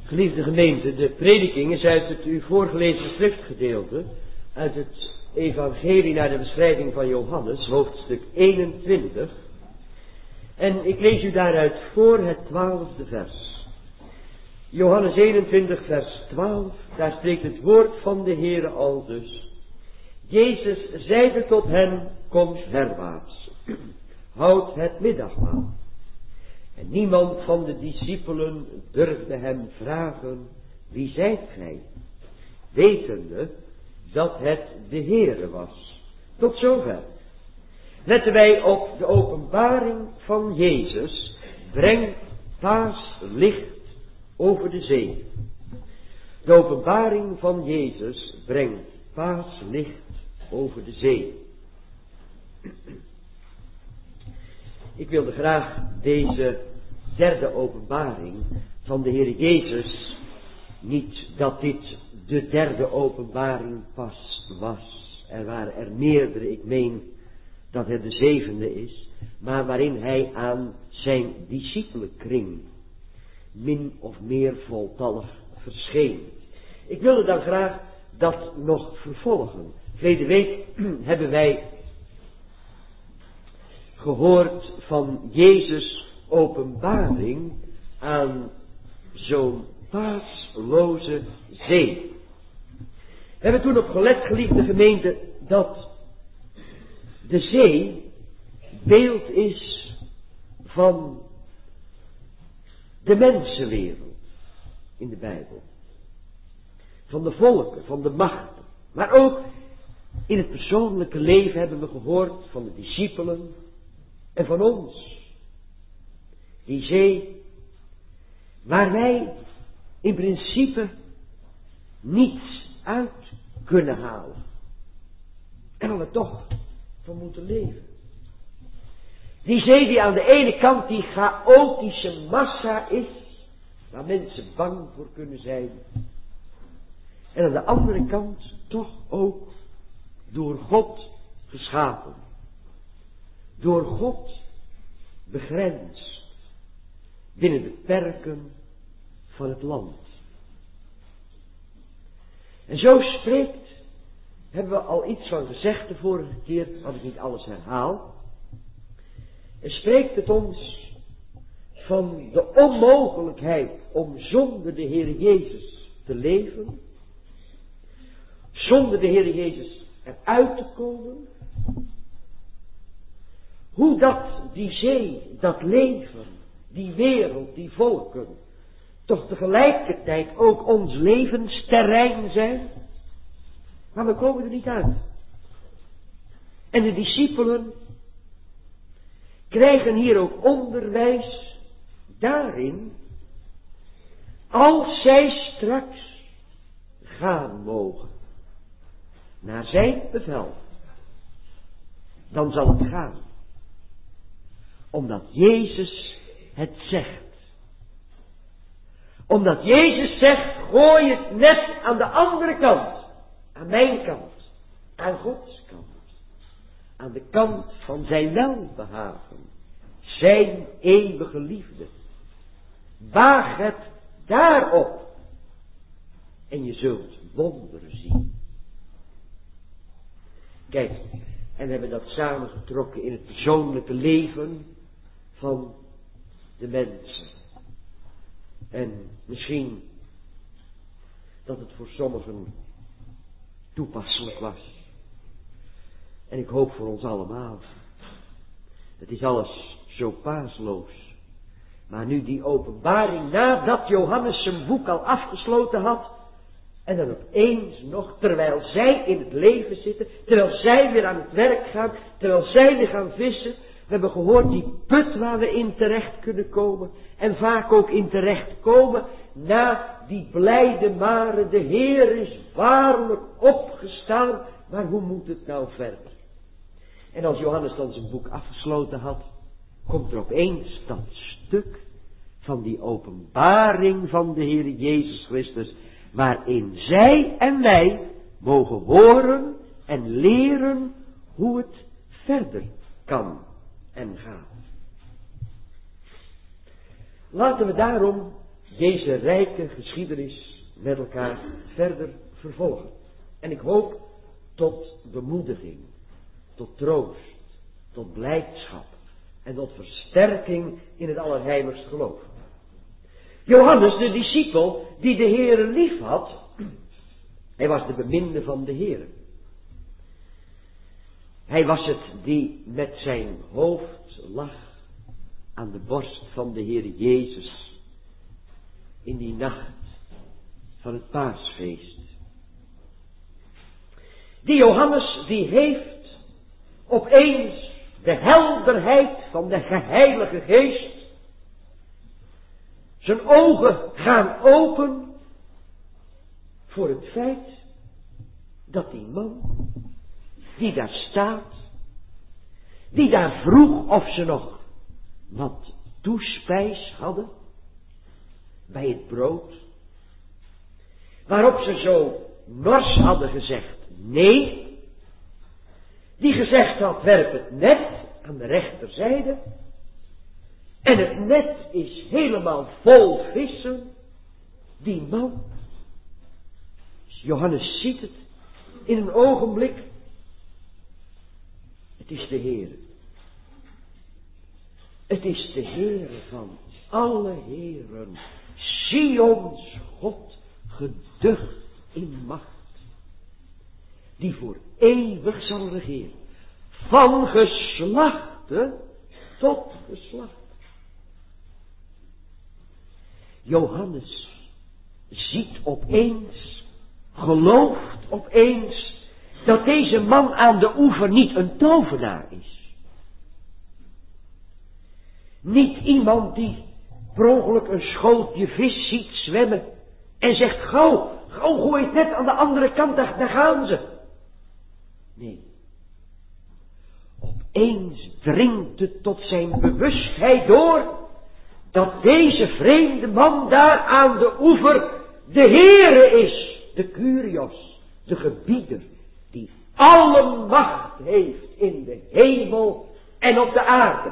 Geliefde gemeente, de prediking is uit het u voorgelezen schriftgedeelte, uit het evangelie naar de beschrijving van Johannes, hoofdstuk 21. En ik lees u daaruit voor het 12e vers. Johannes 21 vers 12, daar spreekt het woord van de Heere aldus. Jezus zeide tot hen, kom herwaarts, houd het middagmaal. En niemand van de discipelen durfde hem vragen, wie zijt gij? Wetende dat het de Heere was. Tot zover. Letten wij op de openbaring van Jezus, brengt paaslicht over de zee. De openbaring van Jezus brengt paaslicht over de zee. Ik wilde graag deze derde openbaring van de Heer Jezus, niet dat dit de derde openbaring pas was. Er waren er meerdere, ik meen dat het de zevende is, maar waarin hij aan zijn discipelenkring min of meer voltallig verscheen. Ik wilde dan graag dat nog vervolgen. Verleden week hebben wij gehoord van Jezus' openbaring aan zo'n paasloze zee. We hebben toen op gelet, geliefde gemeente, dat de zee beeld is van de mensenwereld in de Bijbel. Van de volken, van de machten. Maar ook in het persoonlijke leven hebben we gehoord van de discipelen en van ons. Die zee waar wij in principe niets uit kunnen halen. En waar we toch van moeten leven. Die zee die aan de ene kant die chaotische massa is, waar mensen bang voor kunnen zijn. En aan de andere kant toch ook door God geschapen. Door God begrensd. Binnen de perken van het land. En zo spreekt, hebben we al iets van gezegd de vorige keer, als ik niet alles herhaal. En spreekt het ons van de onmogelijkheid om zonder de Heer Jezus te leven. Zonder de Heer Jezus eruit te komen. Hoe dat die zee, dat leven, die wereld, die volken, toch tegelijkertijd ook ons levensterrein zijn. Maar we komen er niet uit. En de discipelen krijgen hier ook onderwijs daarin, als zij straks gaan mogen naar zijn bevel, dan zal het gaan. Omdat Jezus het zegt. Omdat Jezus zegt, gooi het net aan de andere kant. Aan mijn kant. Aan Gods kant. Aan de kant van zijn welbehagen. Zijn eeuwige liefde. Waag het daarop. En je zult wonderen zien. Kijk, en we hebben dat samengetrokken in het persoonlijke leven van de mensen. En misschien dat het voor sommigen toepasselijk was. En ik hoop voor ons allemaal. Het is alles zo paasloos. Maar nu die openbaring, nadat Johannes zijn boek al afgesloten had, en dan opeens nog, terwijl zij in het leven zitten, terwijl zij weer aan het werk gaan, terwijl zij weer gaan vissen. We hebben gehoord die put waar we in terecht kunnen komen. En vaak ook in terecht komen na die blijde mare. De Heer is waarlijk opgestaan. Maar hoe moet het nou verder? En als Johannes dan zijn boek afgesloten had, komt er opeens dat stuk van die openbaring van de Heer Jezus Christus. Waarin zij en wij mogen horen en leren hoe het verder kan en gaat. Laten we daarom deze rijke geschiedenis met elkaar verder vervolgen. En ik hoop tot bemoediging, tot troost, tot blijdschap en tot versterking in het allerheiligst geloof. Johannes, de discipel die de Heere lief had, hij was de beminde van de Heere. Hij was het die met zijn hoofd lag aan de borst van de Heer Jezus in die nacht van het paasfeest. Die Johannes die heeft opeens de helderheid van de Heilige Geest. Zijn ogen gaan open voor het feit dat die man die daar staat, die daar vroeg of ze nog wat toespijs hadden bij het brood, waarop ze zo nors hadden gezegd nee, die gezegd had werp het net aan de rechterzijde en het net is helemaal vol vissen, die man, Johannes ziet het in een ogenblik, het is de Heer. Het is de Heer van alle heren, Sions God, geducht in macht, die voor eeuwig zal regeren, van geslachte tot geslacht. Johannes ziet opeens, gelooft opeens, dat deze man aan de oever niet een tovenaar is. Niet iemand die per ongeluk een schootje vis ziet zwemmen en zegt gauw gooi het net aan de andere kant, daar gaan ze. Nee. Opeens dringt het tot zijn bewustheid door dat deze vreemde man daar aan de oever de Heere is, de Kyrios, de gebieder, die alle macht heeft in de hemel en op de aarde.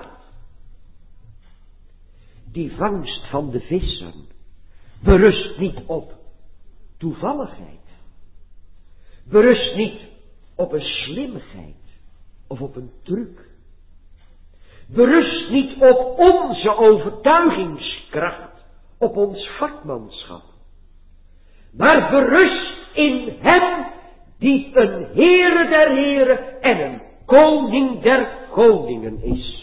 Die vangst van de vissen berust niet op toevalligheid, berust niet op een slimmigheid of op een truc, berust niet op onze overtuigingskracht, op ons vakmanschap, maar berust in hem die een Heere der heren en een koning der koningen is.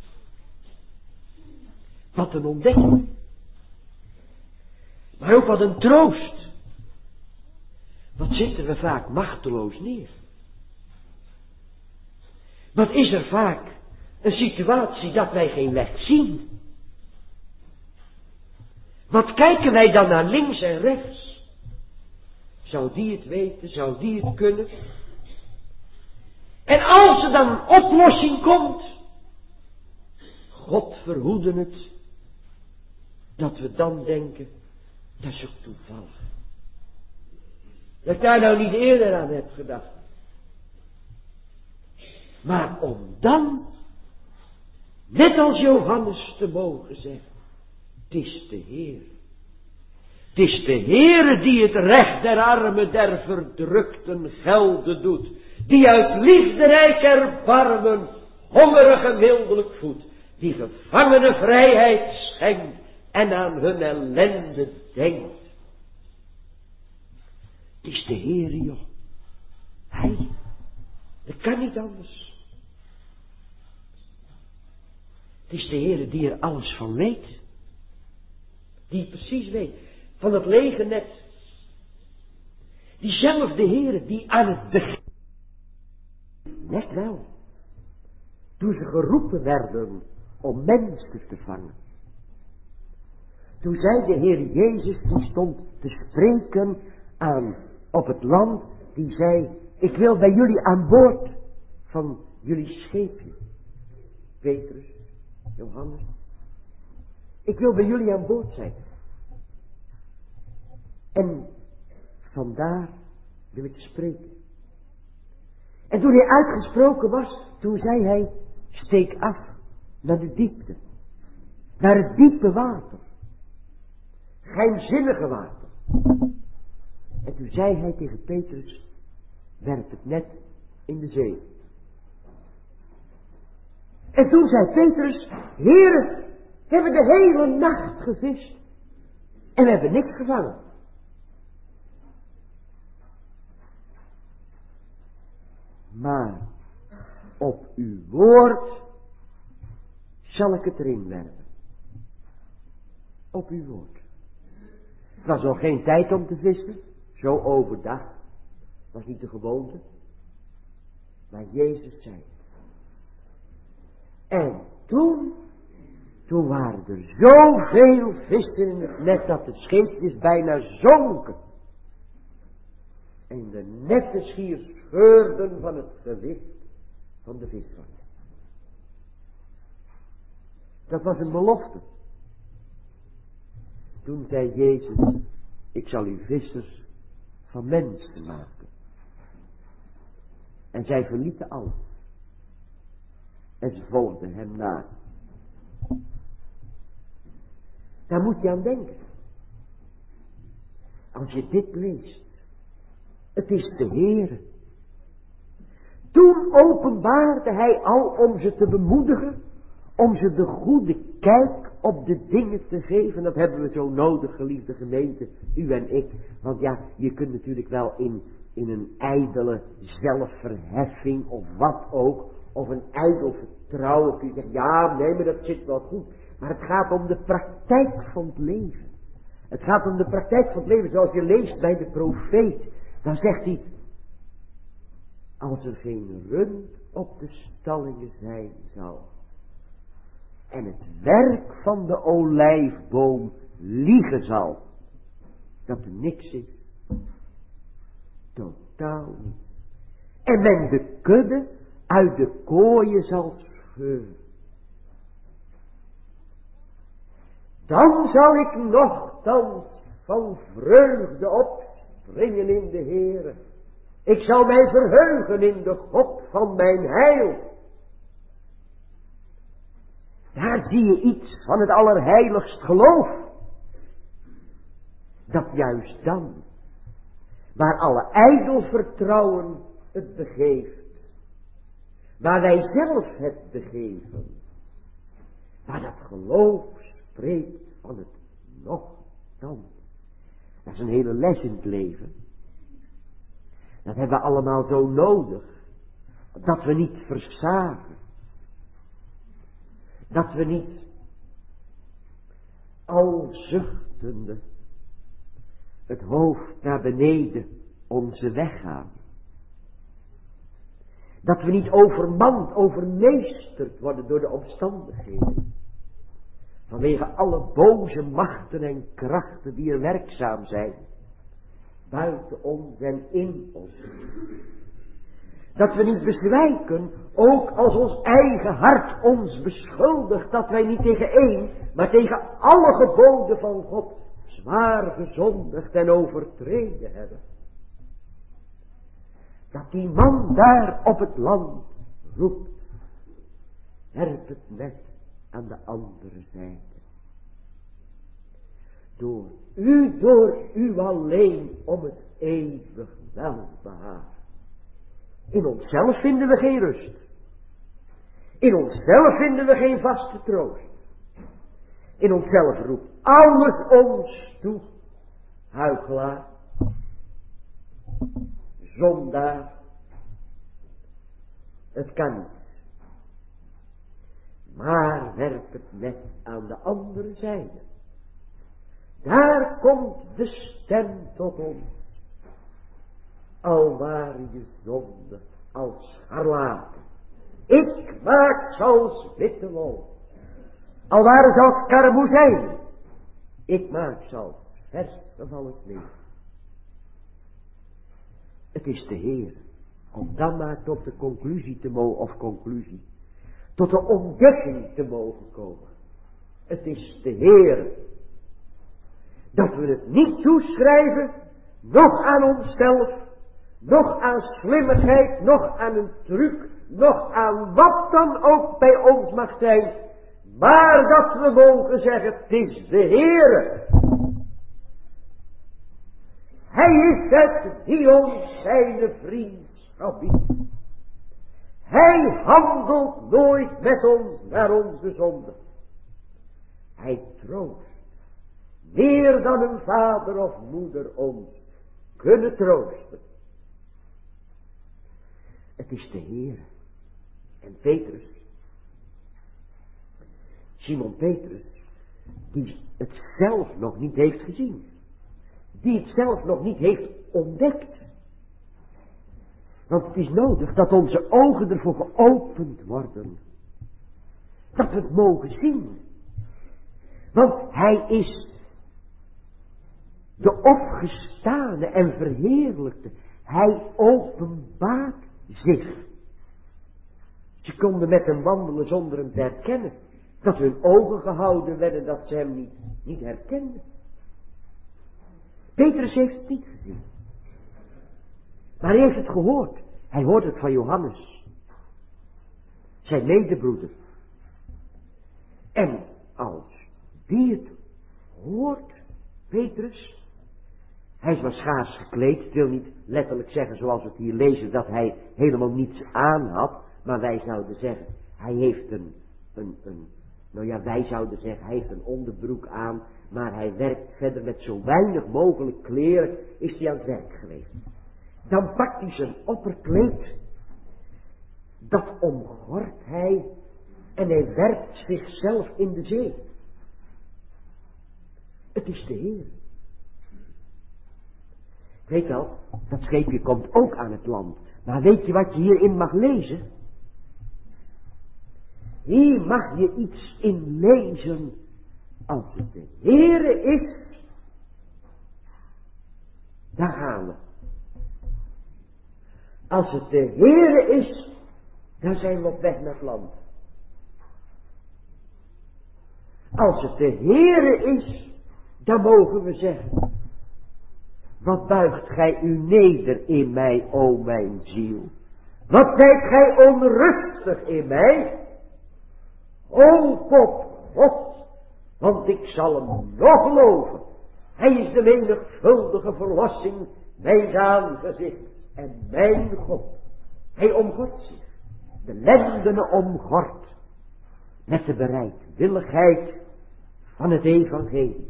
Wat een ontdekking. Maar ook wat een troost. Wat zitten we vaak machteloos neer. Wat is er vaak een situatie dat wij geen weg zien. Wat kijken wij dan naar links en rechts. Zou die het weten? Zou die het kunnen? En als er dan een oplossing komt, God verhoede het, dat we dan denken, dat is ook toevallig. Dat ik daar nou niet eerder aan heb gedacht. Maar om dan, net als Johannes te mogen zeggen, het is de Heer. Het is de Heere die het recht der armen, der verdrukten gelden doet. Die uit liefderijk erbarmen hongerigen wildelijk voedt. Die gevangenen vrijheid schenkt en aan hun ellende denkt. Het is de Heere, joh. Hij. Dat kan niet anders. Het is de Heere die er alles van weet. Die precies weet. Van het lege net. Diezelfde Heere die aan het begin. Net wel. Toen ze geroepen werden om mensen te vangen. Toen zei de Heer Jezus, die stond te spreken op het land, die zei, ik wil bij jullie aan boord van jullie scheepje. Petrus, Johannes. Ik wil bij jullie aan boord zijn. En vandaar wil ik spreken. En toen hij uitgesproken was, toen zei hij, steek af naar de diepte. Naar het diepe water. geheimzinnige water. En toen zei hij tegen Petrus, werp het net in de zee. En toen zei Petrus, Heere, we hebben de hele nacht gevist en we hebben niks gevangen. Maar op uw woord zal ik het erin werpen. Op uw woord. Het was nog geen tijd om te vissen, zo overdag. Het was niet de gewoonte. Maar Jezus zei het. En toen waren er zoveel vissen in het net dat het scheepjes bijna zonken. En de netten schier scheurden van het gewicht van de visvangers. Dat was een belofte. Toen zei Jezus, ik zal u vissers van mensen maken. En zij verlieten alles. En ze volgden hem na. Daar moet je aan denken. Als je dit leest. Het is de Heere. Toen openbaarde hij al om ze te bemoedigen. Om ze de goede kijk op de dingen te geven. Dat hebben we zo nodig, geliefde gemeente. U en ik. Want ja, je kunt natuurlijk wel in een ijdele zelfverheffing of wat ook. Of een ijdel vertrouwen. Kun je zeggen, ja, nee, maar dat zit wel goed. Maar het gaat om de praktijk van het leven. Het gaat om de praktijk van het leven. Zoals je leest bij de profeet. Dan zegt hij. Als er geen rund op de stallingen zijn zal. En het werk van de olijfboom liegen zal. Dat er niks is. Totaal niet. En men de kudde uit de kooien zal scheuren. Dan zal ik nochtans van vreugde opspringen in de Heere. Ik zal mij verheugen in de God van mijn heil. Daar zie je iets van het allerheiligst geloof. Dat juist dan, waar alle ijdel vertrouwen het begeeft. Waar wij zelf het begeven. Waar dat geloof spreekt van het nochtans. Dat is een hele les in het leven. Dat hebben we allemaal zo nodig. Dat we niet versagen. Dat we niet al zuchtende het hoofd naar beneden onze weg gaan. Dat we niet overmand, overmeesterd worden door de omstandigheden. Vanwege alle boze machten en krachten die er werkzaam zijn. Buiten ons en in ons. Dat we niet bezwijken, ook als ons eigen hart ons beschuldigt, dat wij niet tegen één, maar tegen alle geboden van God zwaar gezondigd en overtreden hebben. Dat die man daar op het land roept, werp het net aan de andere zijde. Door u alleen om het eeuwig welbehagen. In onszelf vinden we geen rust. In onszelf vinden we geen vaste troost. In onszelf roept alles ons toe. Huichelaar. Zondaar. Het kan niet. Maar werp het net aan de andere zijde. Daar komt de stem tot ons. Al waren je zonde als scharlaken. Ik maak ze als witte wol. Al waren ze als karmoezijn. Ik maak ze als vers van het leven. Het is de Heer. Om dan maar tot de conclusie te mogen, tot de ontdekking te mogen komen. Het is de Heer. Dat we het niet toeschrijven, nog aan onszelf, nog aan slimmigheid, nog aan een truc, nog aan wat dan ook bij ons mag zijn. Maar dat we mogen zeggen, het is de Heere Hij is het die ons zijn vriendschap biedt. Hij handelt nooit met ons naar onze zonde. Hij troost. Meer dan een vader of moeder ons kunnen troosten. Het is de Heer. En Petrus, Simon Petrus, die het zelf nog niet heeft gezien. Die het zelf nog niet heeft ontdekt. Want het is nodig dat onze ogen ervoor geopend worden. Dat we het mogen zien. Want hij is de opgestane en verheerlijkte. Hij openbaart zich. Ze konden met hem wandelen zonder hem te herkennen. Dat hun ogen gehouden werden dat ze hem niet herkenden. Petrus heeft het niet gezien. Maar hij heeft het gehoord. Hij hoort het van Johannes. Zijn medebroeder. En als die het hoort, Petrus. Hij was schaars gekleed. Het wil niet letterlijk zeggen zoals we het hier lezen dat hij helemaal niets aan had. Maar wij zouden zeggen, hij heeft wij zouden zeggen, hij heeft een onderbroek aan. Maar hij werkt verder met zo weinig mogelijk kleren, is hij aan het werk geweest. Dan pakt hij zijn opperkleed, dat omgort hij en hij werpt zichzelf in de zee. Het is de Heer. Weet wel, dat scheepje komt ook aan het land. Maar weet je wat je hierin mag lezen? Hier mag je iets in lezen. Als het de Heere is, dan gaan we. Als het de Heere is, dan zijn we op weg naar het land. Als het de Heere is, dan mogen we zeggen, wat buigt gij u neder in mij, o mijn ziel? Wat zijt gij onrustig in mij? Hoop op God, want ik zal hem nog geloven. Hij is de menigvuldige verlossing, mijn aangezicht en mijn God. Hij omgort zich, de lendenen omgort, met de bereidwilligheid van het evangelie.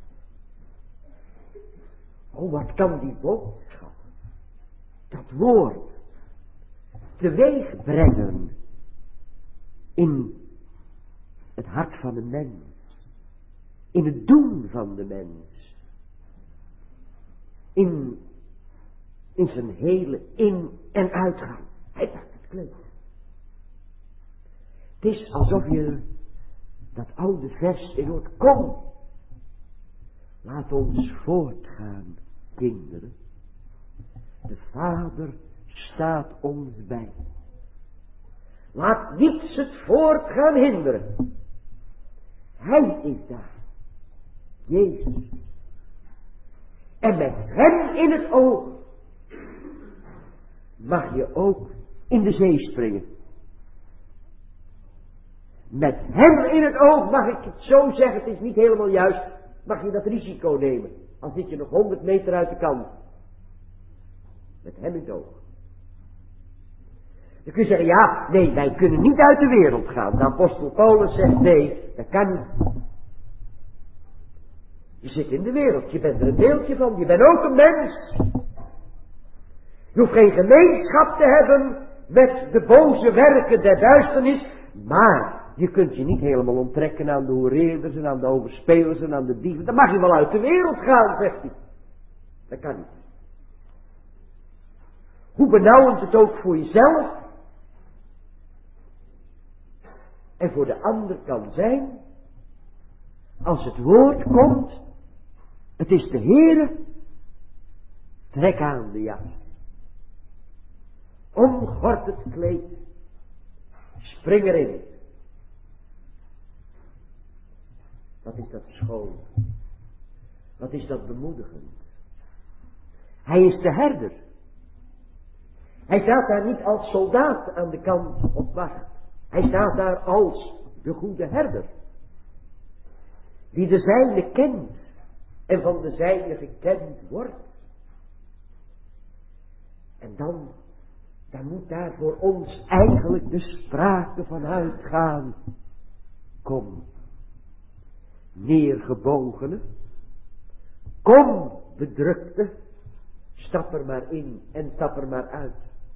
Oh, wat kan die boodschap, dat woord, teweeg brengen in het hart van de mens, in het doen van de mens, in zijn hele in- en uitgang. Hij pakt het kleed. Het is alsof je dat oude vers in hoort, kom, laat ons voortgaan, kinderen. De Vader staat ons bij. Laat niets het voortgaan hinderen. Hij is daar. Jezus. En met hem in het oog mag je ook in de zee springen. Met hem in het oog mag ik het zo zeggen, het is niet helemaal juist, mag je dat risico nemen. Al zit je nog 100 meter uit de kant. Met hem in het oog. Dan kun je zeggen, ja, nee, wij kunnen niet uit de wereld gaan. De apostel Paulus zegt, nee, dat kan niet. Je zit in de wereld, je bent er een deeltje van, je bent ook een mens. Je hoeft geen gemeenschap te hebben met de boze werken der duisternis, maar je kunt je niet helemaal onttrekken aan de hoereerders en aan de overspelers en aan de dieven. Dan mag je wel uit de wereld gaan, zegt hij. Dat kan niet. Hoe benauwend het ook voor jezelf en voor de ander kan zijn, als het woord komt, het is de Heere, trek aan de jas. Omgort het kleed, spring erin. Wat is dat schoon? Wat is dat bemoedigend? Hij is de herder. Hij staat daar niet als soldaat aan de kant op wacht. Hij staat daar als de goede herder. Die de zijne kent en van de zijne gekend wordt. En dan moet daar voor ons eigenlijk de sprake van uitgaan. Kom, neergebogene, kom, bedrukte, stap er maar in en stap er maar uit.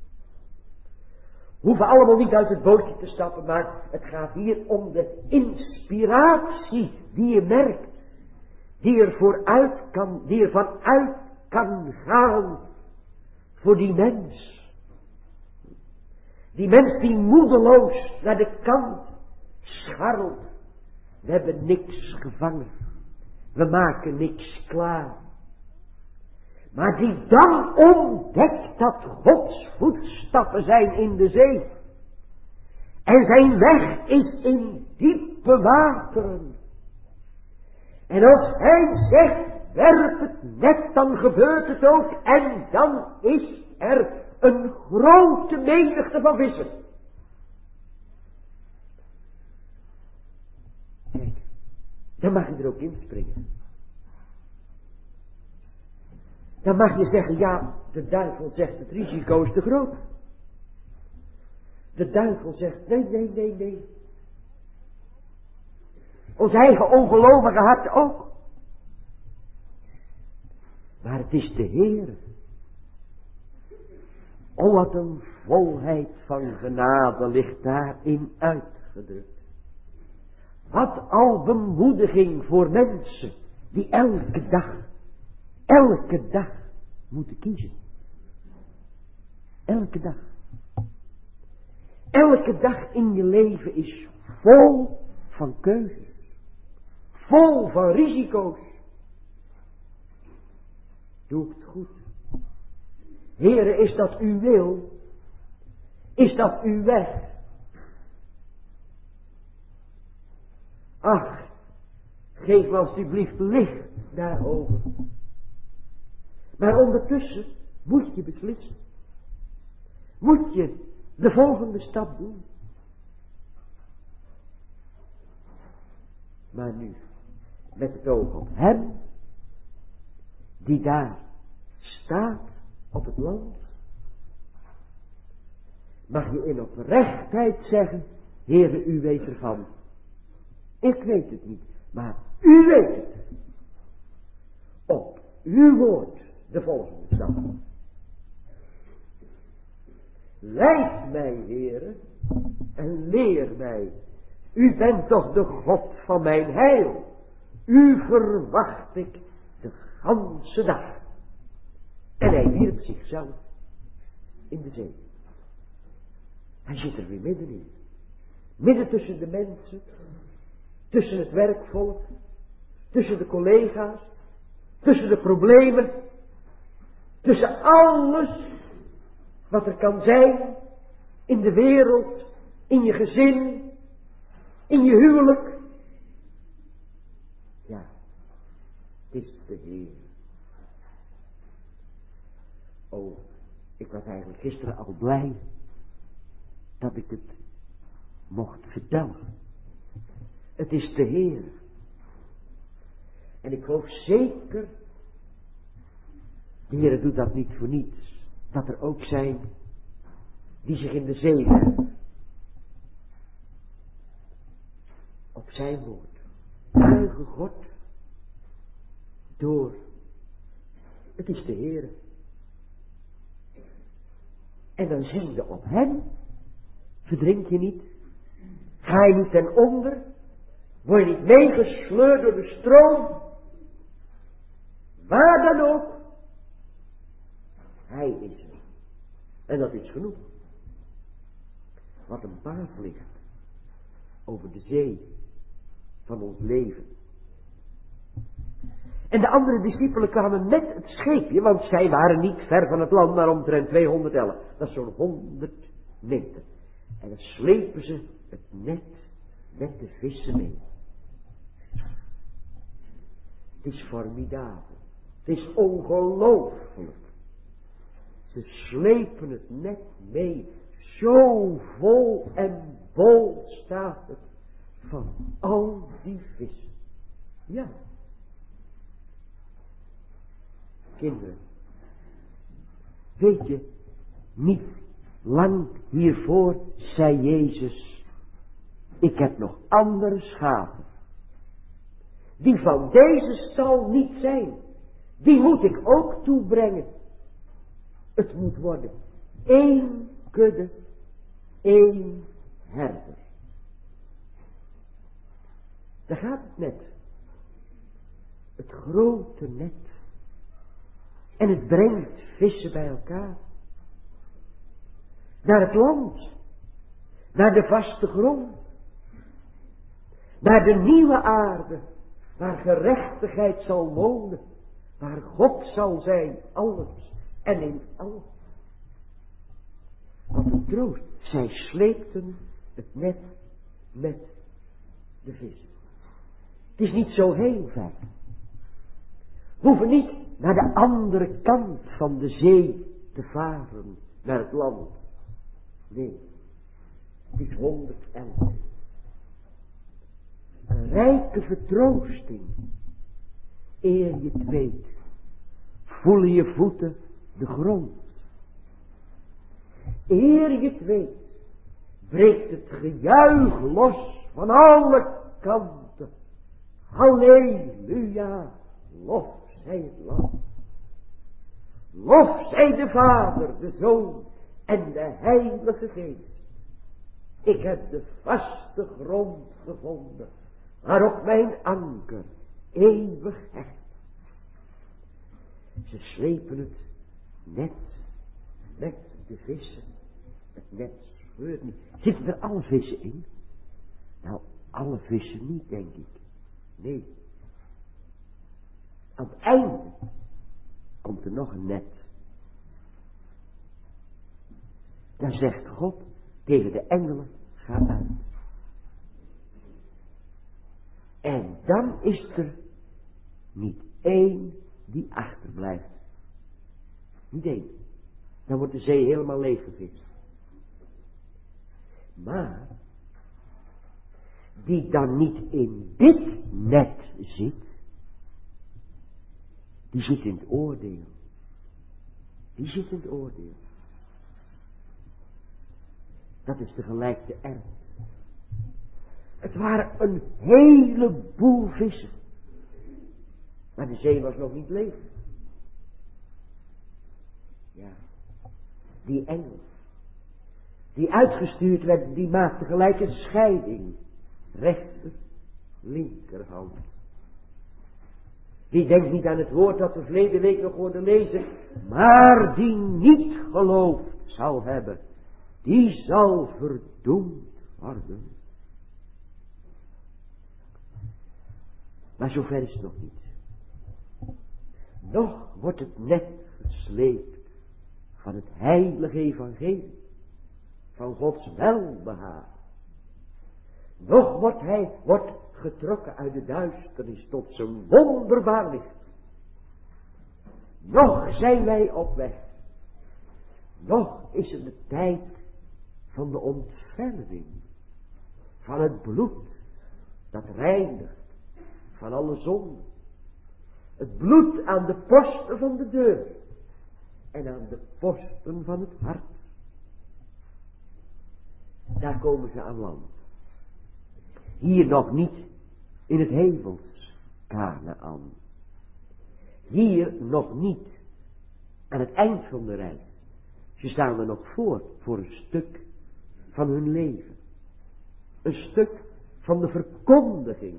We hoeven allemaal niet uit het bootje te stappen, maar het gaat hier om de inspiratie die je merkt, die er vanuit kan gaan voor die mens. Die mens die moedeloos naar de kant scharrelt. We hebben niks gevangen. We maken niks klaar. Maar die dan ontdekt dat Gods voetstappen zijn in de zee. En zijn weg is in diepe wateren. En als hij zegt, werp het net, dan gebeurt het ook. En dan is er een grote menigte van vissen. Kijk, dan mag je er ook in springen. Dan mag je zeggen, ja, de duivel zegt het risico is te groot. De duivel zegt, nee. Ons eigen ongelovige hart ook. Maar het is de Heer. O, wat een volheid van genade ligt daarin uitgedrukt. Wat al bemoediging voor mensen die elke dag moeten kiezen. Elke dag. Elke dag in je leven is vol van keuzes. Vol van risico's. Doe het goed. Heere, is dat uw wil? Is dat uw weg? Ach, geef me alsjeblieft licht daarover. Maar ondertussen moet je beslissen. Moet je de volgende stap doen. Maar nu, met het oog op hem, die daar staat op het land, mag je in oprechtheid zeggen, Heere, u weet ervan. Ik weet het niet, maar u weet het. Op uw woord de volgende stap. Leid mij, Heere, en leer mij. U bent toch de God van mijn heil. U verwacht ik de ganse dag. En hij wierp zichzelf in de zee. Hij zit er weer middenin. Midden tussen de mensen. Tussen het werkvolk. Tussen de collega's. Tussen de problemen. Tussen alles wat er kan zijn. In de wereld. In je gezin. In je huwelijk. Ja. Het is de Heer. Oh, ik was eigenlijk gisteren al blij dat ik het mocht vertellen. Het is de Heer. En ik geloof zeker, de Heer doet dat niet voor niets, dat er ook zijn die zich in de zee werpen. Op zijn woord. Buigen God door. Het is de Heer. En dan zie je op hem. Verdrink je niet. Ga je niet ten onder. Word je niet meegesleurd door de stroom. Waar dan ook. Hij is er. En dat is genoeg. Wat een paard ligt. Over de zee. Van ons leven. En de andere discipelen kwamen met het scheepje, want zij waren niet ver van het land, maar omtrent 200 ellen. Dat is zo'n 100 meter. En dan slepen ze het net met de vissen mee. Het is formidabel. Het is ongelooflijk. Ze slepen het net mee. Zo vol en bol staat het van al die vissen. Ja. Kinderen, weet je, Niet lang hiervoor zei Jezus, ik heb nog andere schapen, die van deze stal niet zijn. Die moet ik ook toebrengen. Het moet worden 1 kudde, 1 herder. Daar gaat het net. Het grote net. En het brengt vissen bij elkaar. Naar het land. Naar de vaste grond. Naar de nieuwe aarde. Waar gerechtigheid zal wonen. Waar God zal zijn. Alles en in alles. Wat een troost. Zij sleepten het net met de vissen. Het is niet zo heel ver. We hoeven niet naar de andere kant van de zee te varen. Naar het land. Nee. Het is 111. Een rijke vertroosting. Eer je het weet. Voelen je voeten de grond. Eer je het weet. Breekt het gejuich los van alle kanten. Halleluja. Lof zij het Lam. Lof zij de Vader, de Zoon en de Heilige Geest. Ik heb de vaste grond gevonden, waarop mijn anker eeuwig hecht. Ze slepen het net met de vissen. Het net scheurt niet. Zitten er alle vissen in? Nou, alle vissen niet, denk ik. Nee. Aan het einde komt er nog een net. Dan zegt God tegen de engelen, ga uit. En dan is er niet één die achterblijft. Niet één. Dan wordt de zee helemaal leeggevist. Maar die dan niet in dit net zit, die zit in het oordeel. Die zit in het oordeel. Dat is tegelijk de ernst. Het waren een heleboel vissen. Maar de zee was nog niet leeg. Ja. Die engel. Die uitgestuurd werd, die maakte gelijk een scheiding. Rechter, linkerhand. Die denkt niet aan het woord dat we verleden week nog hoorden lezen. Maar die niet geloofd zal hebben. Die zal verdoemd worden. Maar zover is het nog niet. Nog wordt het net gesleept van het heilige evangelie. Van Gods welbehagen. Nog wordt getrokken uit de duisternis tot zijn wonderbaar licht. Nog zijn wij op weg. Nog is het de tijd van de ontferming. Van het bloed dat reinigt van alle zonden. Het bloed aan de posten van de deur. En aan de posten van het hart. Daar komen ze aan land. Hier nog niet in het hevels Kanaän. Hier nog niet aan het eind van de reis. Ze staan er nog voor een stuk van hun leven. Een stuk van de verkondiging.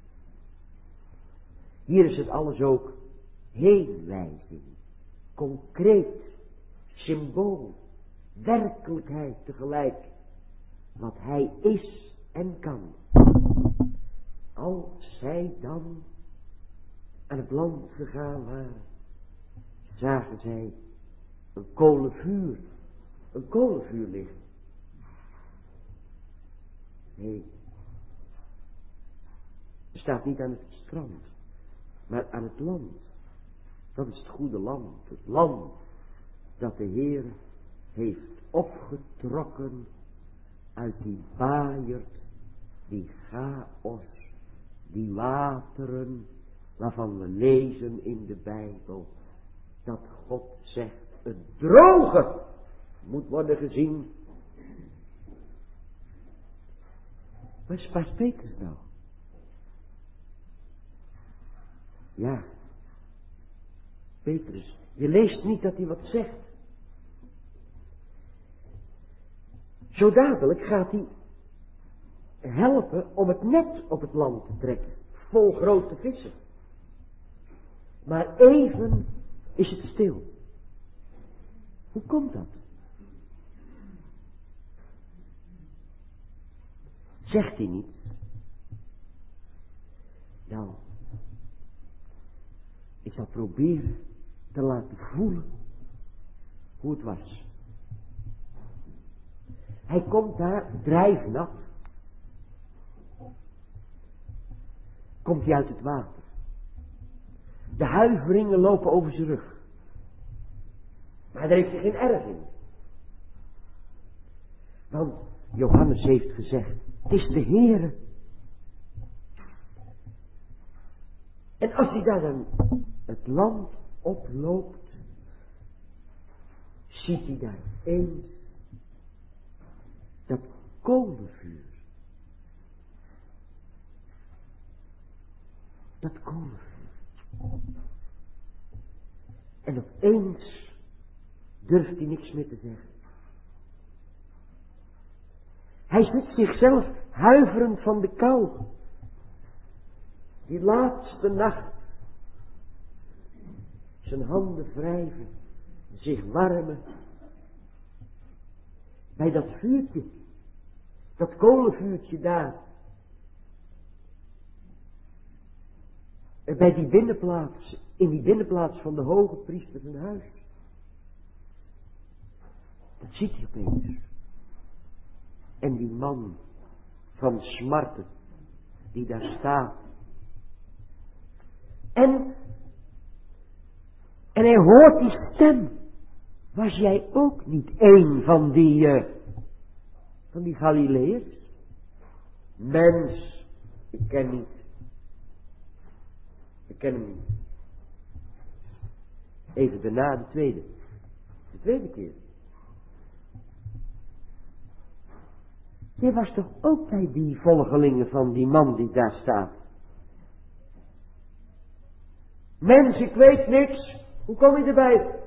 Hier is het alles ook heenwijzing. Concreet, symbool, werkelijkheid tegelijk. Wat hij is en kan. Als zij dan aan het land gegaan waren, zagen zij een kolenvuur liggen. Nee, het staat niet aan het strand, maar aan het land. Dat is het goede land, het land dat de Heer heeft opgetrokken uit die baaierd, die chaos, die wateren, waarvan we lezen in de Bijbel, dat God zegt, het droge moet worden gezien. Waar is Petrus nou? Ja, Petrus, je leest niet dat hij wat zegt. Zo dadelijk gaat hij helpen om het net op het land te trekken, vol grote vissen. Maar even is het stil. Hoe komt dat? Zegt hij niet? Nou, ik zal proberen te laten voelen hoe het was. Hij komt daar drijfnat. Komt hij uit het water. De huiveringen lopen over zijn rug. Maar daar heeft hij geen erg in. Want Johannes heeft gezegd, het is de Heere. En als hij daar dan het land oploopt, ziet hij daar eens dat kolenvuur. Dat kolenvuur. En opeens durft hij niks meer te zeggen. Hij zit zichzelf huiverend van de kou. Die laatste nacht. Zijn handen wrijven. Zich warmen. Bij dat vuurtje. Dat kolenvuurtje daar. En bij die binnenplaats. In die binnenplaats van de hoge priester zijn huis. Dat ziet hij opeens. En die man van smarten. Die daar staat. En hij hoort die stem. Was jij ook niet een van die Galileërs? Mens, ik ken niet. Ik ken hem niet. Even daarna de tweede keer. Jij was toch ook bij die volgelingen van die man die daar staat? Mens, ik weet niks. Hoe kom je erbij?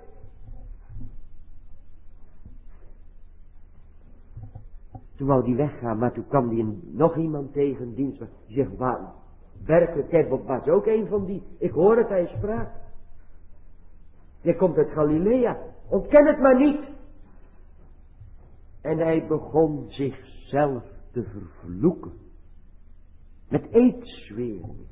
Toen wou die weggaan, maar toen kwam die nog iemand tegen, die zegt, waar, werkelijk, jij was ook een van die, ik hoor het, hij spraak. Je komt uit Galilea, ontken het maar niet. En hij begon zichzelf te vervloeken. Met eetzweren.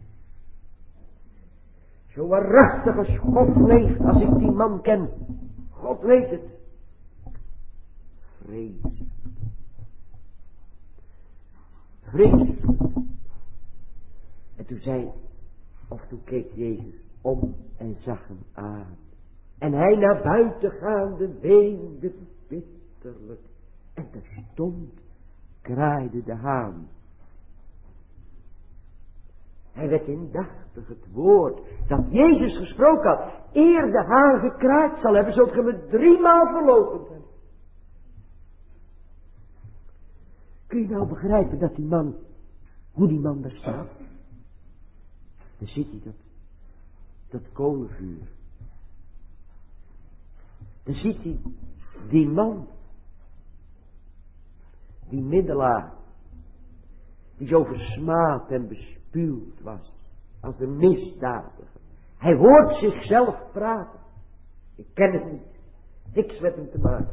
Zo waarachtig als God leeft, als ik die man ken. God weet het. Vreselijk. En toen keek Jezus om en zag hem aan. En hij naar buiten gaande weende bitterlijk. En terstond kraaide de haan. Hij werd indachtig het woord dat Jezus gesproken had. Eer de haan gekraaid zal hebben, zult ge me 3 maal verloochend hebben. Kun je nou begrijpen dat hoe die man daar staat? Dan ziet hij dat kolenvuur. Dan ziet hij die man, die middelaar, die zo versmaad en bespuwd was, als een misdadiger. Hij hoort zichzelf praten. Ik ken het niet. Niks met hem te maken.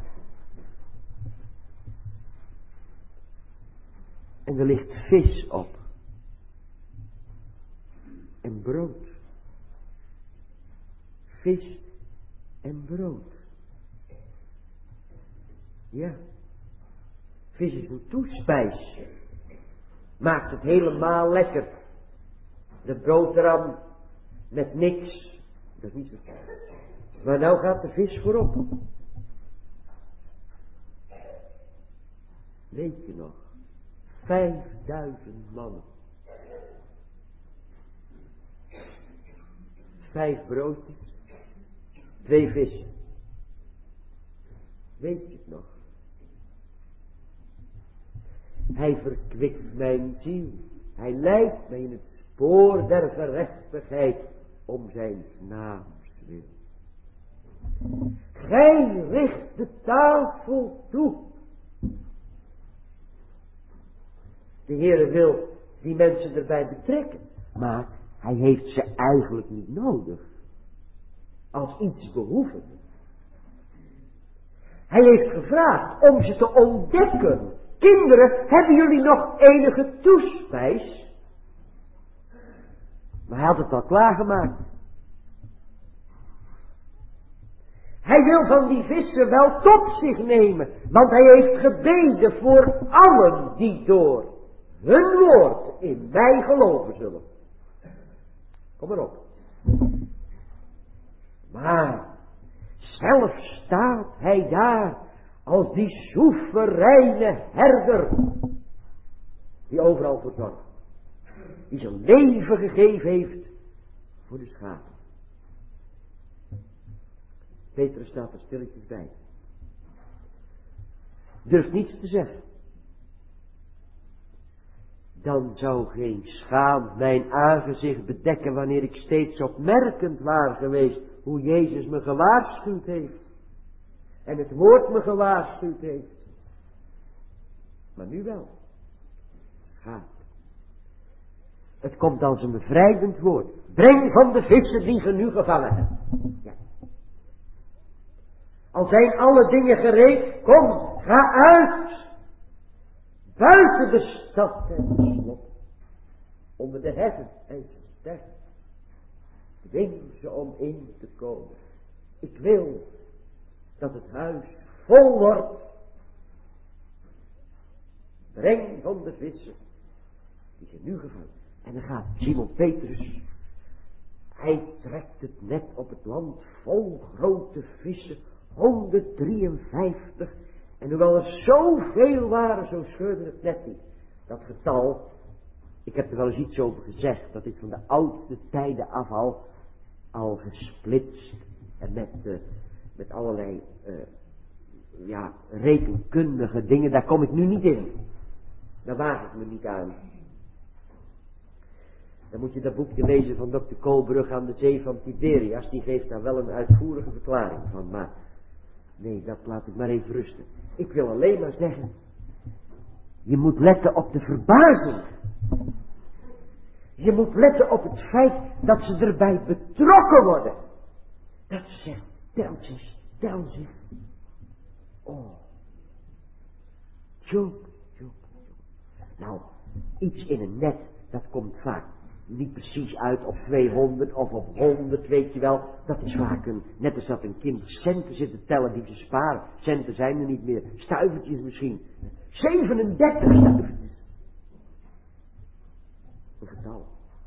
En er ligt vis op. En brood. Vis en brood. Ja. Vis is een toespijs. Maakt het helemaal lekker. De boterham met niks. Dat is niet zo. Maar nou gaat de vis voorop. Weet je nog? 5000 mannen. 5 broodjes. 2 vissen. Weet je het nog? Hij verkwikt mijn ziel. Hij leidt mij in het spoor der gerechtigheid om zijn naams wil. Gij richt de tafel toe. De Heere wil die mensen erbij betrekken, maar hij heeft ze eigenlijk niet nodig. Als iets behoeven. Hij heeft gevraagd om ze te ontdekken. Kinderen, hebben jullie nog enige toespijs? Maar hij had het al klaargemaakt. Hij wil van die vissen wel tot zich nemen, want hij heeft gebeden voor allen die door hun woord in mij geloven zullen. Kom maar op. Maar zelf staat hij daar als die soevereine herder die overal voor zorgt. Die zijn leven gegeven heeft voor de schapen. Petrus staat er stilletjes bij. Durft niets te zeggen. Dan zou geen schaam mijn aangezicht bedekken wanneer ik steeds opmerkend waar geweest hoe Jezus me gewaarschuwd heeft. En het woord me gewaarschuwd heeft. Maar nu wel. Gaat. Het komt als een bevrijdend woord. Breng van de vissen die ge nu gevangen hebt. Ja. Al zijn alle dingen gereed, kom, ga uit. Buiten de stad en de slot. Onder de heffen en de sterren. Dwing ze om in te komen. Ik wil dat het huis vol wordt. Breng van de vissen die ze nu gevangen. En dan gaat Simon Petrus. Hij trekt het net op het land vol grote vissen. 153. En hoewel er zoveel waren, zo scheurde het net niet. Dat getal, ik heb er wel eens iets over gezegd, dat is van de oudste tijden af al gesplitst. En met allerlei rekenkundige dingen, daar kom ik nu niet in. Daar waag ik me niet aan. Dan moet je dat boekje lezen van Dr. Koolbrug aan de zee van Tiberias. Die geeft daar wel een uitvoerige verklaring van. Maar nee, dat laat ik maar even rusten. Ik wil alleen maar zeggen. Je moet letten op de verbazing. Je moet letten op het feit dat ze erbij betrokken worden. Dat ze zeggen, tel zich. Oh. Job. Nou, iets in een net, dat komt vaak niet precies uit op 200 of op 100, weet je wel. Dat is vaak net als dat een kind centen zit te tellen die ze sparen. Centen zijn er niet meer, stuivertjes misschien. 37 stuivertjes. Een getal.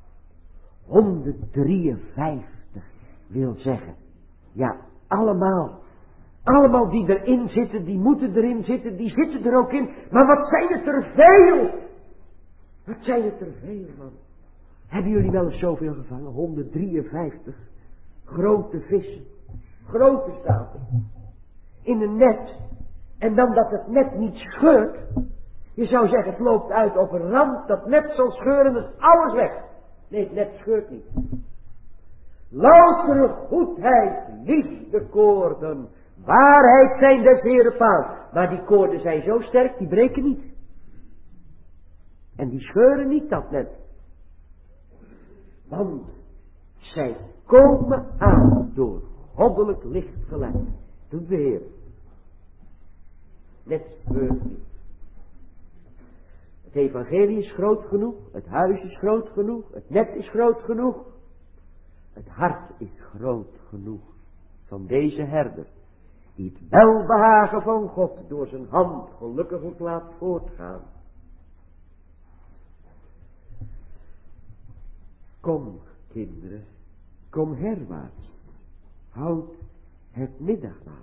153 wil zeggen, ja, allemaal die erin zitten, die moeten erin zitten, die zitten er ook in. Maar wat zijn het er veel? Wat zijn het er veel, man. Hebben jullie wel eens zoveel gevangen? 153 grote vissen. Grote staten. In een net. En dan dat het net niet scheurt. Je zou zeggen, het loopt uit op een rand. Dat net zal scheuren, is alles weg. Nee, het net scheurt niet. Loutere goedheid, liefde koorden. Waarheid zijn des Heeren paal. Maar die koorden zijn zo sterk, die breken niet. En die scheuren niet dat net. Want zij komen aan door goddelijk licht geleid. Doet de Heer. Net gebeurt niet. Het evangelie is groot genoeg. Het huis is groot genoeg. Het net is groot genoeg. Het hart is groot genoeg van deze herder. Die het welbehagen van God door zijn hand gelukkig laat voortgaan. Kom, kinderen, kom herwaarts. Houd het middagmaal.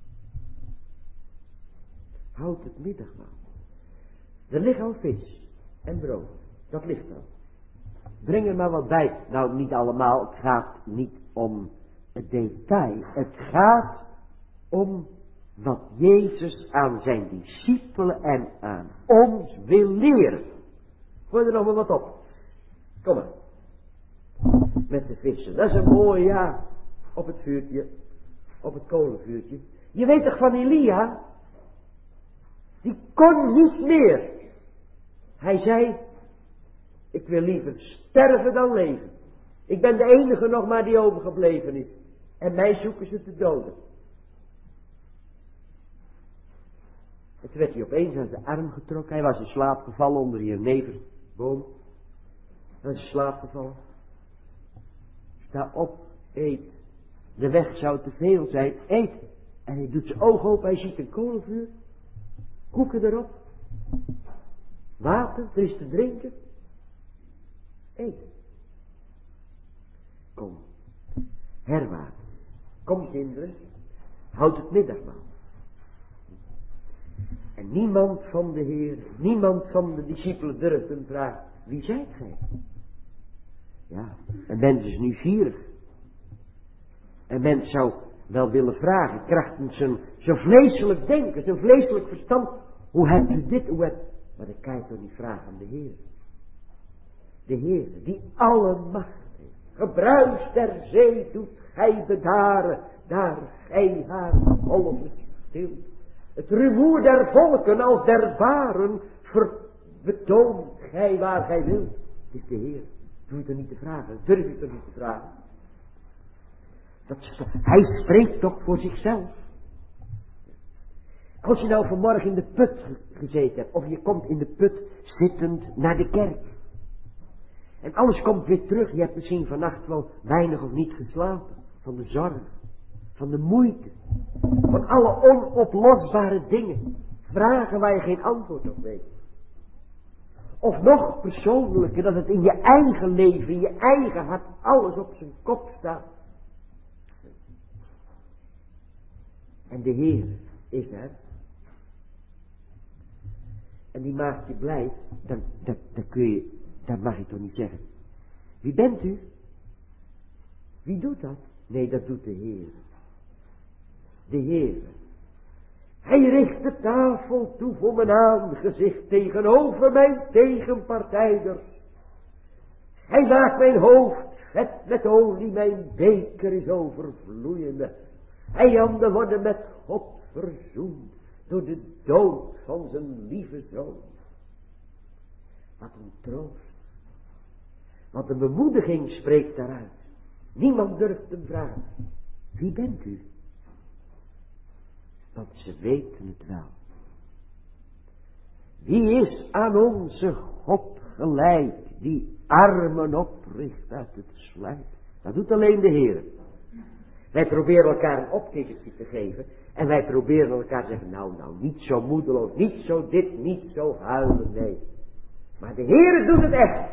Houd het middagmaal. Er ligt al vis en brood. Dat ligt al. Breng er maar wat bij. Nou, niet allemaal. Het gaat niet om het detail. Het gaat om wat Jezus aan zijn discipelen en aan ons wil leren. Gooi er nog maar wat op. Kom maar. Met de vissen. Dat is een mooi, ja. Op het vuurtje. Op het kolenvuurtje. Je weet toch van Elia? Die kon niet meer. Hij zei, ik wil liever sterven dan leven. Ik ben de enige nog maar die overgebleven is. En mij zoeken ze te doden. En toen werd hij opeens aan zijn arm getrokken. Hij was in slaap gevallen onder die neverboom. Hij was in slaap gevallen. Sta op, eet. De weg zou te veel zijn, eet. En hij doet zijn ogen open, hij ziet een kolenvuur. Koeken erop. Water, er is te drinken. Eet. Kom, herwaarden. Kom kinderen, houd het middagmaal. En niemand van de Heer, niemand van de discipelen durft hem vragen, wie zijt gij? Ja, een mens is nieuwsgierig. Een mens zou wel willen vragen, krachtens zijn vleeselijk denken, zijn vleeselijk verstand. Hoe hebt u dit, hoe hebt... Maar dan kan je toch niet vragen aan de Heer. De Heer, die alle macht heeft. Gebruis der zee doet gij bedaren, daar gij haar golven stilt. Het rumoer der volken als der baren betoont gij waar gij wilt. Het is de Heer. Doe je toch niet te vragen, durf je toch niet te vragen. Hij spreekt toch voor zichzelf. Als je nou vanmorgen in de put gezeten hebt, of je komt in de put zittend naar de kerk. En alles komt weer terug, je hebt misschien vannacht wel weinig of niet geslapen. Van de zorg, van de moeite, van alle onoplosbare dingen. Vragen waar je geen antwoord op weet. Of nog persoonlijker, dat het in je eigen leven, in je eigen hart, alles op zijn kop staat. En de Heer is er. En die maakt je blij. Dat mag je toch niet zeggen. Wie bent u? Wie doet dat? Nee, dat doet de Heer. De Heer. Hij richt de tafel toe voor mijn aangezicht tegenover mijn tegenpartijders. Hij maakt mijn hoofd vet met olie, mijn beker is overvloeiende. Vijanden worden met God verzoend door de dood van zijn lieve zoon. Wat een troost. Wat een bemoediging spreekt daaruit. Niemand durft hem vragen. Wie bent u? Want ze weten het wel. Wie is aan onze God gelijk, die armen opricht uit het slijk? Dat doet alleen de Heer. Wij proberen elkaar een opkikkertje te geven. En wij proberen elkaar te zeggen, nou, niet zo moedeloos, niet zo dit, niet zo huilen, nee. Maar de Heer doet het echt.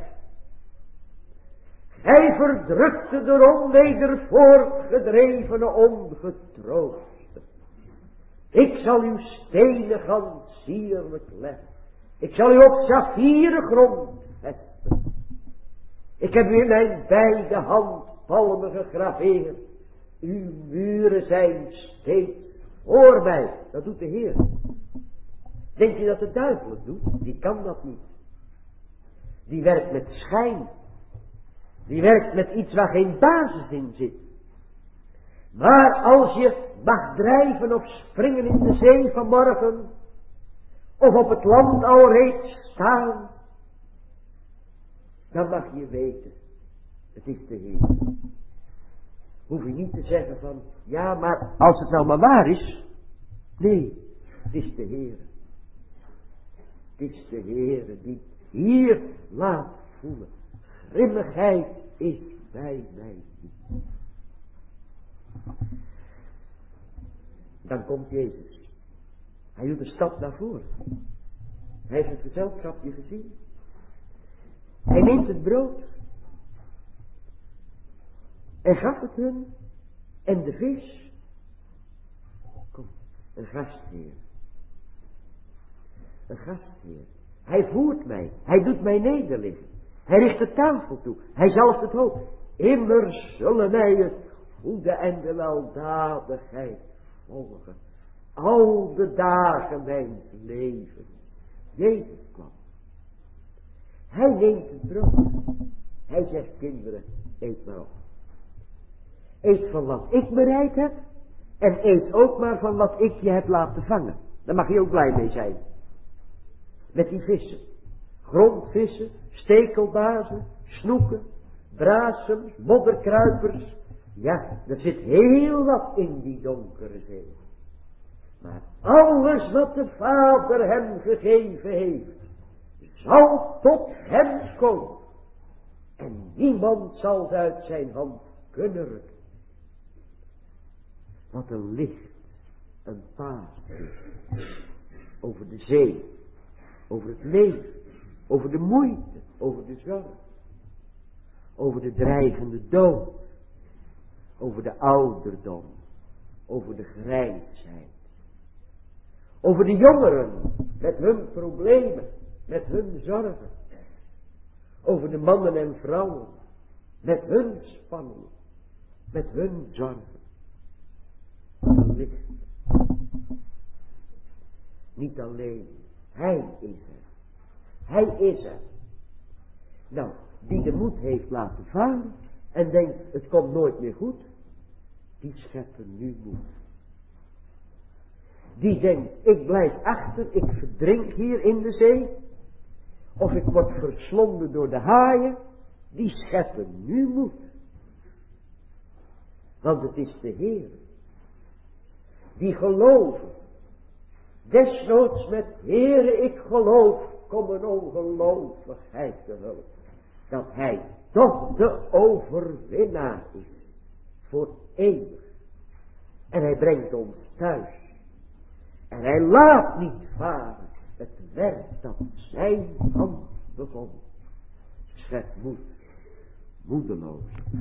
Hij verdrukt de door onweder voortgedrevene ongetroosten. Ik zal uw stenen hand sierlijk leggen. Ik zal u op saffieren grond vesten. Ik heb u in mijn beide handpalmen gegraveerd. Uw muren zijn steeds voor mij. Dat doet de Heer. Denk je dat de duivel het doet? Die kan dat niet. Die werkt met schijn. Die werkt met iets waar geen basis in zit. Maar als je mag drijven of springen in de zee vanmorgen, of op het land al reeds staan, dan mag je weten, het is de Heer. Hoef je niet te zeggen van, ja, maar als het nou maar waar is. Nee, het is de Heer. Het is de Heer die hier laat voelen. Grimmigheid is bij mij niet. Dan komt Jezus. Hij doet een stap naar voren. Hij heeft het gezelschapje gezien. Hij neemt het brood. En gaf het hun. En de vis. Kom, een gastheer. Een gastheer. Hij voert mij. Hij doet mij nederliggen. Hij richt de tafel toe. Hij zalft het hoofd. Immers zullen mij het goede en de weldadigheid volgen. al de dagen mijn leven. Jezus kwam. Hij neemt het brood. Hij zegt, kinderen, eet maar op. Eet van wat ik bereid heb. En eet ook maar van wat ik je heb laten vangen. Daar mag je ook blij mee zijn. Met die vissen. Grondvissen, stekelbazen, snoeken, brasems, modderkruipers. Ja, er zit heel wat in die donkere zee. Maar alles wat de Vader hem gegeven heeft, zal tot hem komen. En niemand zal ze uit zijn hand kunnen rukken. Wat een licht, een paaslicht. Over de zee, over het leven, over de moeite, over de zorg. Over de dreigende dood, over de ouderdom, over de grijsheid. Over de jongeren, met hun problemen, met hun zorgen. Over de mannen en vrouwen, met hun spanningen, met hun zorgen. Een licht. Niet alleen, hij is er. Hij is er. Nou, die de moed heeft laten varen en denkt, het komt nooit meer goed, die schept er nu moed. Die denkt, ik blijf achter, ik verdrink hier in de zee, of ik word verslonden door de haaien, die scheppen nu moed. Want het is de Heer, die geloven, desnoods met Heere, ik geloof, kom een ongelooflijkheid te hulp, dat hij toch de overwinnaar is, voor eeuwig. En hij brengt ons thuis. En hij laat niet varen het werk dat zijn hand begon. Schep moed, moedeloos.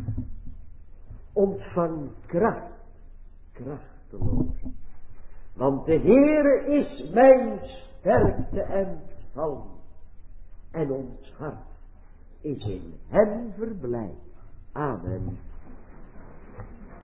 Ontvang kracht, krachteloos. Want de Heere is mijn sterkte en stand. En ons hart is in hem verblijd. Amen.